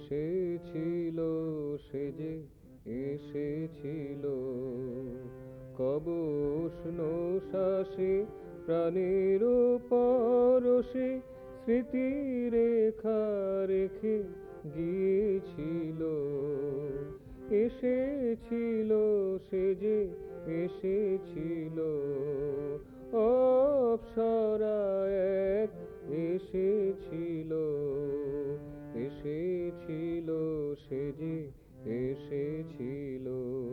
এসেছিল সে যে এসেছিল, কবস শ্বাসে প্রাণের পরশে স্মৃতিরেখা রেখে গিয়েছিল। এসেছিল সে যে এসেছিল, অপ্সরা এক এসেছিল। এসেছিল সে যে এসেছিল।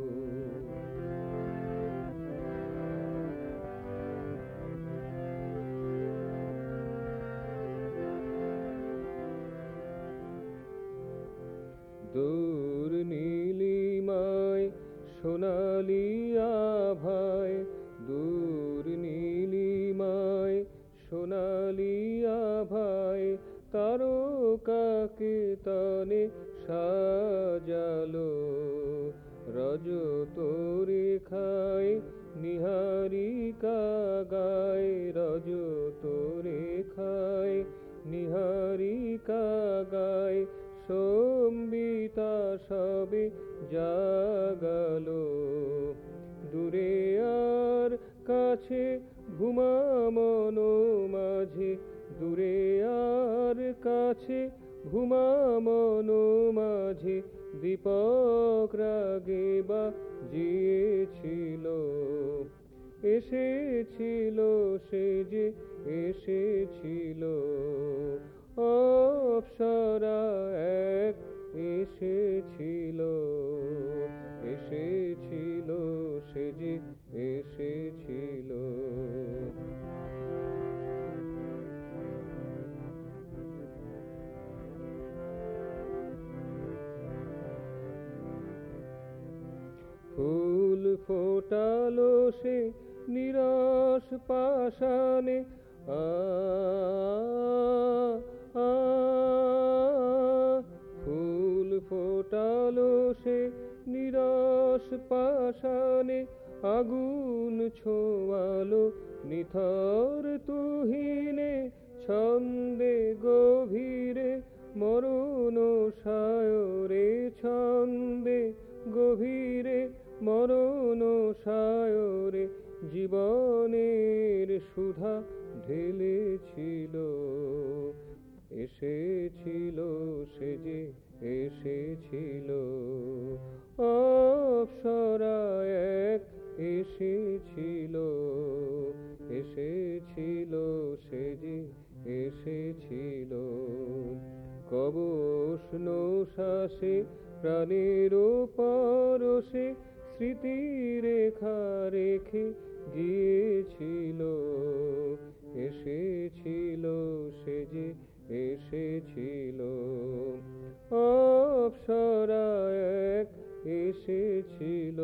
দূর নীলিমায় সোনালি আভায়, দূর নীলিমায় সোনালি আভায় তারকাকে তনে সাজালো। রজত রেখায় নিহারিকা গায়, রজত রেখায় নিহারিকা গায়, সম্বিতা সবে জাগালো। দূরে আর কাছে ঘুমামন মাঝে, দূরে আর কাছে ঘুমামন মাঝে দীপক রাগে বাজিয়েছিল। এসেছিল সে যে এসেছিল, অপ্সরা এক এসেছিল। এসেছিল সে যে এসেছিল। ফুল ফোটালো সে নিরস পাষাণে, ফুল ফোটালো সে নিরস পাষাণে, আগুন ছোঁয়ালো নিথর তুহিনে, ছন্দে গভীরে মরণ সায়রে, ছন্দে গভীরে মরণ সায়রে জীবনের সুধা ঢেলেছিল। এসেছিল সে যে এসেছিল, অপ্সরা এক এসেছিল। এসেছিল সে যে এসেছিল, কবস শ্বাসে প্রাণের পরশে স্মৃতিরেখা রেখে গিয়েছিল। এসেছিল সে যে এসেছিল, অপ্সরা এক এসেছিল।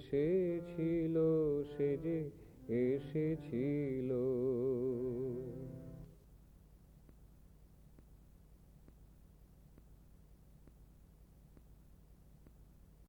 এসেছিল সে যে এসেছিল।